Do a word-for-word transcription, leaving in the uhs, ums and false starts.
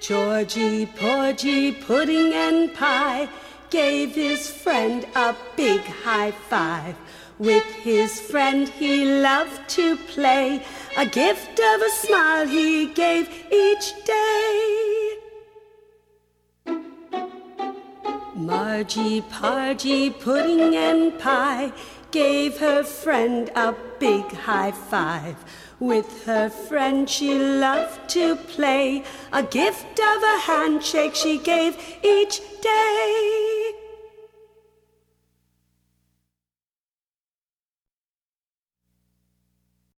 Georgie, Porgy, Pudding and Pie gave his friend a big high five. With his friend he loved to play, a gift of a smile he gave each day. Margie, Pargy, Pudding and Pie gave her friend a big high five. With her friend she loved to play, a gift of a handshake she gave each day.